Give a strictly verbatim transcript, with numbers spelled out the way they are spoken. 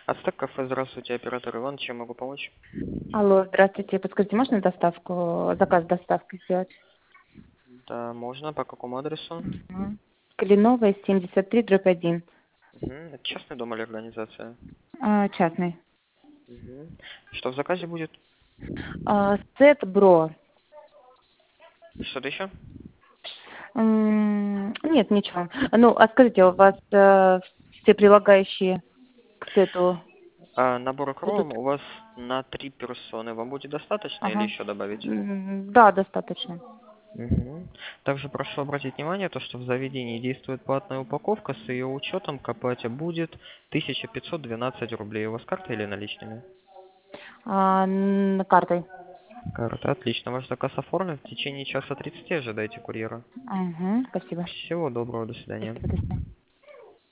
Ацтек кафе, здравствуйте, оператор Иван, чем могу помочь? Алло, здравствуйте. Подскажите, можно доставку, заказ доставки сделать? Да, можно, по какому адресу? Мгм. Кленовая, семьдесят три, дробь один. Угу. Это частный дом или организация? А, частный. Угу. Что в заказе будет? А, сет бро. Что-то еще? М, Нет, ничего. Ну, а скажите, у вас э, все прилагающие к сету А, набор будут? кром у вас на три персоны. Вам будет достаточно или Ага. еще добавить? М, Да, достаточно. Угу. Также прошу обратить внимание, то, что в заведении действует платная упаковка, с ее учетом к оплате будет тысяча пятьсот двенадцать рублей. У вас карта или наличными? А, н- картой. Карта, отлично. Ваш заказ оформлен. В течение часа тридцати ожидайте курьера. Угу, спасибо. Всего доброго, до свидания. Спасибо, до свидания.